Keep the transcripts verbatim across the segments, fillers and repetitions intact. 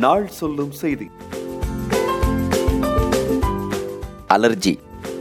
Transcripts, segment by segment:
நாள் சொல்லும் செய்தி. அலர்ஜி.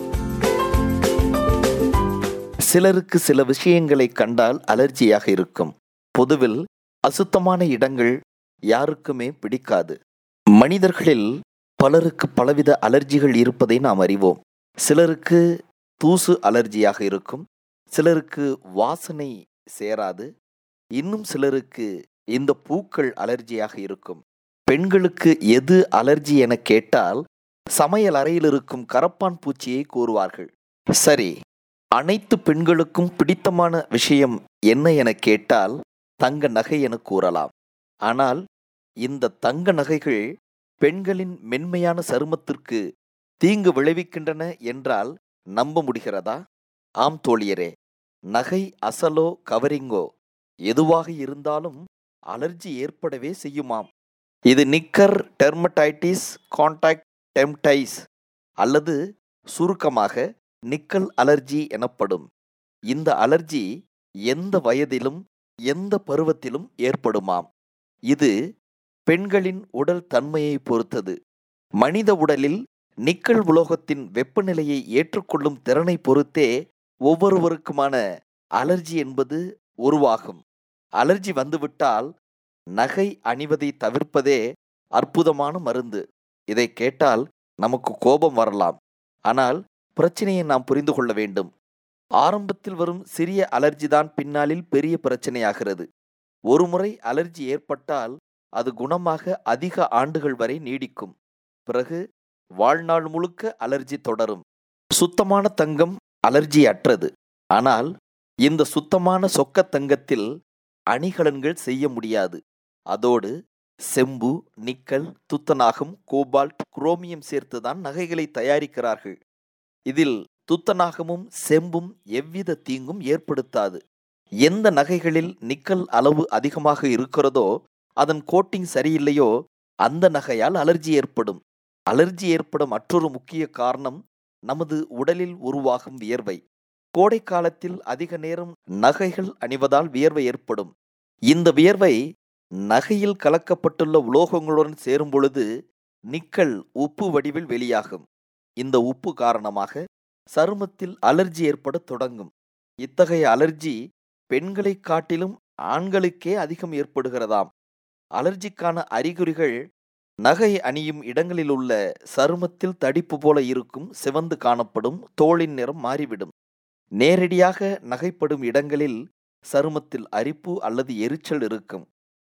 சிலருக்கு சில விஷயங்களை கண்டால் அலர்ஜியாக இருக்கும். பொதுவில் அசுத்தமான இடங்கள் யாருக்குமே பிடிக்காது. மனிதர்களில் பலருக்கு பலவித அலர்ஜிகள் இருப்பதை நாம் அறிவோம். சிலருக்கு தூசு அலர்ஜியாக இருக்கும், சிலருக்கு வாசனை சேராது, இன்னும் சிலருக்கு இந்த பூக்கள் அலர்ஜியாக இருக்கும். பெண்களுக்கு எது அலர்ஜி என கேட்டால் சமையல் அறையில் இருக்கும் கரப்பான் பூச்சியை கூறுவார்கள். சரி, அனைத்து பெண்களுக்கும் பிடித்தமான விஷயம் என்ன என கேட்டால் தங்க நகை என கூறலாம். ஆனால் இந்த தங்க நகைகள் பெண்களின் மென்மையான சருமத்திற்கு தீங்கு விளைவிக்கின்றன என்றால் நம்ப முடிகிறதா? ஆம் தோழியரே, நகை அசலோ கவரிங்கோ எதுவாக இருந்தாலும் அலர்ஜி ஏற்படவே செய்யுமாம். இது நிக்கர் டெர்மடைட்டிஸ் கான்டாக்ட் டெம்டைஸ் அல்லது சுருக்கமாக நிக்கல் அலர்ஜி எனப்படும். இந்த அலர்ஜி எந்த வயதிலும் எந்த பருவத்திலும் ஏற்படுமாம். இது பெண்களின் உடல் தன்மையை பொறுத்தது. மனித உடலில் நிக்கல் உலோகத்தின் வெப்பநிலையை ஏற்றுக்கொள்ளும் திறனை பொறுத்தே ஒவ்வொருவருக்குமான அலர்ஜி என்பது உருவாகும். அலர்ஜி வந்துவிட்டால் நகை அணிவதை தவிர்ப்பதே அற்புதமான மருந்து. இதை கேட்டால் நமக்கு கோபம் வரலாம். ஆனால் பிரச்சனையை நாம் புரிந்து கொள்ள வேண்டும். ஆரம்பத்தில் வரும் சிறிய அலர்ஜிதான் பின்னாளில் பெரிய பிரச்சனையாகிறது. ஒருமுறை அலர்ஜி ஏற்பட்டால் அது குணமாக அதிக ஆண்டுகள் வரை நீடிக்கும். பிறகு வாழ்நாள் முழுக்க அலர்ஜி தொடரும். சுத்தமான தங்கம் அலர்ஜி அற்றது. ஆனால் இந்த சுத்தமான சொக்க தங்கத்தில் அணிகலன்கள் செய்ய முடியாது. அதோடு செம்பு, நிக்கல், துத்தநாகம், கோபால்ட், குரோமியம் சேர்த்துதான் நகைகளை தயாரிக்கிறார்கள். இதில் துத்தநாகமும் செம்பும் எவ்வித தீங்கும் ஏற்படுத்தாது. எந்த நகைகளில் நிக்கல் அளவு அதிகமாக இருக்கிறதோ, அதன் கோட்டிங் சரியில்லையோ, அந்த நகையால் அலர்ஜி ஏற்படும். அலர்ஜி ஏற்பட மற்றொரு முக்கிய காரணம் நமது உடலில் உருவாகும் வியர்வை. கோடை காலத்தில் அதிக நேரம் நகைகள் அணிவதால் வியர்வை ஏற்படும். இந்த வியர்வை நகையில் கலக்கப்பட்டுள்ள உலோகங்களுடன் சேரும் பொழுது நிக்கல் உப்பு வடிவில் வெளியாகும். இந்த உப்பு காரணமாக சருமத்தில் அலர்ஜி ஏற்பட தொடங்கும். இத்தகைய அலர்ஜி பெண்களை காட்டிலும் ஆண்களுக்கே அதிகம் ஏற்படுகிறதாம். அலர்ஜிக்கான அறிகுறிகள் நகை அணியும் இடங்களில் உள்ள சருமத்தில் தடிப்பு போல இருக்கும், சிவந்து காணப்படும், தோலின் நிறம் மாறிவிடும். நேரடியாக நகைப்படும் இடங்களில் சருமத்தில் அரிப்பு அல்லது எரிச்சல் இருக்கும்.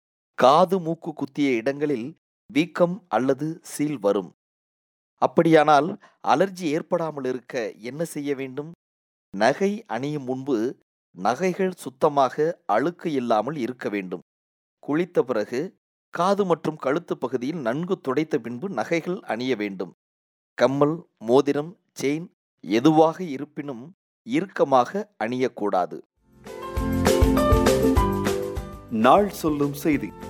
காது மூக்கு குத்திய இடங்களில் வீக்கம் அல்லது சீல் வரும். அப்படியானால் அலர்ஜி ஏற்படாமல் இருக்க என்ன செய்ய வேண்டும்? நகை அணியும் முன்பு நகைகள் சுத்தமாக அழுக்கு இல்லாமல் இருக்க வேண்டும். குளித்த பிறகு காது மற்றும் கழுத்து பகுதியில் நன்கு துடைத்த பின்பு நகைகள் அணிய வேண்டும். கம்மல், மோதிரம், செயின் எதுவாக இருப்பினும் இறுக்கமாக அணியக்கூடாது. நாள் சொல்லும் செய்தி.